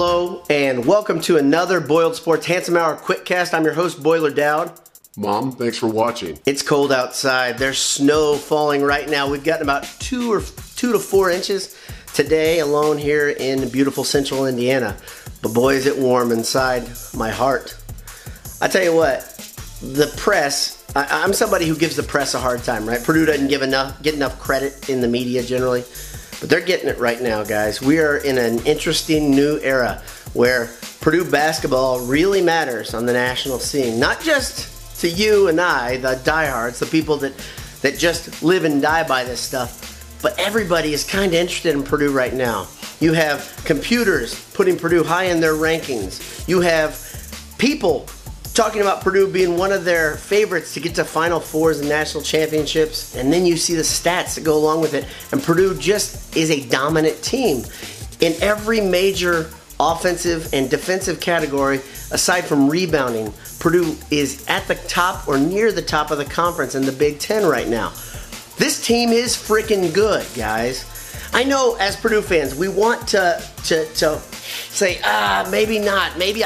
Hello, and welcome to another Boiled Sports Handsome Hour Quickcast. I'm your host, Boiler Dowd. Mom, thanks for watching. It's cold outside. There's snow falling right now. We've gotten about 2 to 4 inches today alone here in beautiful central Indiana. But boy, is it warm inside my heart. I tell you what, the press, I'm somebody who gives the press a hard time, right? Purdue doesn't get enough credit in the media generally. But they're getting it right now, guys. We are in an interesting new era where Purdue basketball really matters on the national scene. Not just to you and I, the diehards, the people that just live and die by this stuff, but everybody is kind of interested in Purdue right now. You have computers putting Purdue high in their rankings. You have people talking about Purdue being one of their favorites to get to Final Fours and national championships, and then you see the stats that go along with it, and Purdue just is a dominant team in every major offensive and defensive category aside from rebounding. Purdue is at the top or near the top of the conference in the Big Ten right now. This team is freaking good, guys. I know as Purdue fans, we want to say, maybe not, maybe I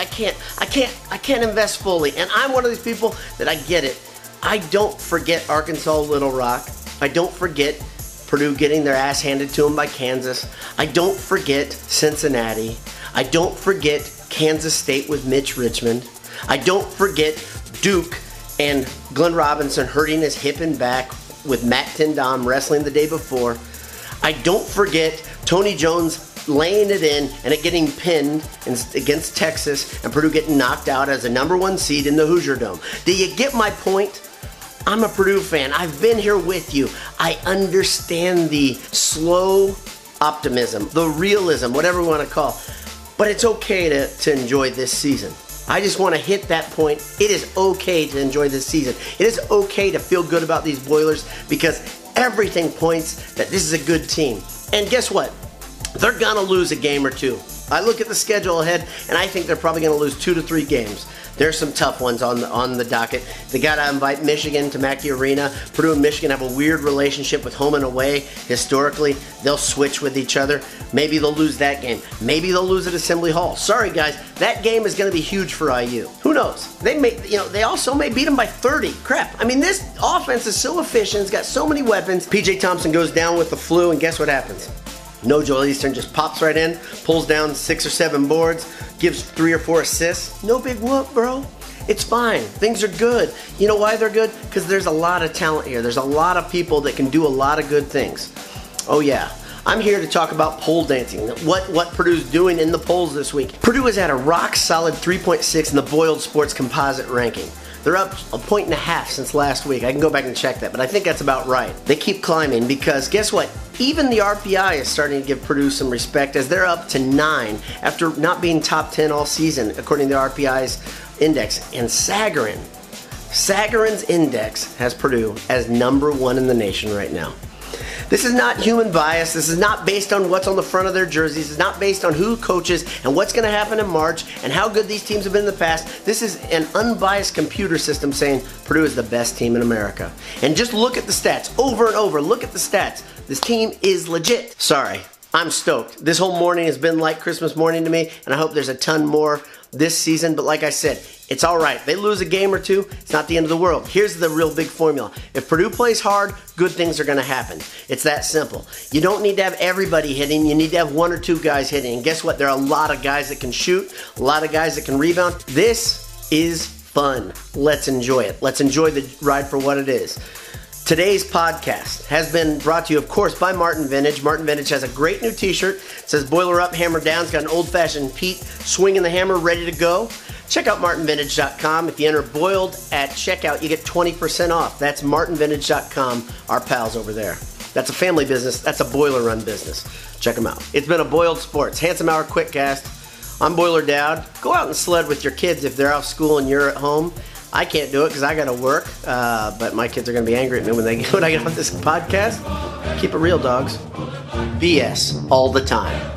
can't invest fully. And I'm one of these people that I get it. I don't forget Arkansas Little Rock. I don't forget Purdue getting their ass handed to them by Kansas. I don't forget Cincinnati. I don't forget Kansas State with Mitch Richmond. I don't forget Duke and Glenn Robinson hurting his hip and back with Matt Tindom wrestling the day before. I don't forget Tony Jones laying it in and it getting pinned against Texas and Purdue getting knocked out as a #1 seed in the Hoosier Dome. Do you get my point? I'm a Purdue fan. I've been here with you. I understand the slow optimism, the realism, whatever we want to call. But it's okay to enjoy this season. I just want to hit that point. It is okay to enjoy this season. It is okay to feel good about these Boilers because everything points that this is a good team. And guess what? They're going to lose a game or two. I look at the schedule ahead, and I think they're probably going to lose 2 to 3 games. There's some tough ones on the docket. They got to invite Michigan to Mackey Arena. Purdue and Michigan have a weird relationship with home and away. Historically, they'll switch with each other. Maybe they'll lose that game. Maybe they'll lose at Assembly Hall. Sorry, guys, that game is going to be huge for IU. Who knows? They also may beat them by 30. Crap. I mean, this offense is so efficient. It's got so many weapons. PJ Thompson goes down with the flu, and guess what happens? No, Joel Eastern just pops right in, pulls down 6 or 7 boards, gives 3 or 4 assists. No big whoop, bro. It's fine. Things are good. You know why they're good? Because there's a lot of talent here. There's a lot of people that can do a lot of good things. Oh yeah. I'm here to talk about pole dancing, what Purdue's doing in the polls this week. Purdue is at a rock-solid 3.6 in the Boiled Sports Composite ranking. They're up 1.5 points since last week. I can go back and check that, but I think that's about right. They keep climbing because guess what? Even the RPI is starting to give Purdue some respect as they're up to 9 after not being top 10 all season, according to the RPI's index. And Sagarin's index has Purdue as #1 in the nation right now. This is not human bias. This is not based on what's on the front of their jerseys. It's not based on who coaches and what's going to happen in March and how good these teams have been in the past. This is an unbiased computer system saying Purdue is the best team in America. And just look at the stats over and over. Look at the stats. This team is legit. Sorry, I'm stoked. This whole morning has been like Christmas morning to me, and I hope there's a ton more this season. But like I said, it's all right. They lose a game or two, it's not the end of the world. Here's the real big formula. If Purdue plays hard, good things are going to happen. It's that simple. You don't need to have everybody hitting. You need to have 1 or 2 guys hitting. And guess what? There are a lot of guys that can shoot, a lot of guys that can rebound. This is fun. Let's enjoy it. Let's enjoy the ride for what it is. Today's podcast has been brought to you, of course, by Martin Vintage. Martin Vintage has a great new t-shirt. It says Boiler Up, Hammer Down. It's got an old-fashioned Pete swinging the hammer, ready to go. Check out martinvintage.com. If you enter Boiled at checkout, you get 20% off. That's martinvintage.com, our pals over there. That's a family business. That's a boiler run business. Check them out. It's been a Boiled Sports Handsome Hour Quickcast. I'm Boiler Dowd. Go out and sled with your kids if they're off school and you're at home. I can't do it because I got to work, but my kids are going to be angry at me when I get off this podcast. Keep it real, dogs. BS all the time.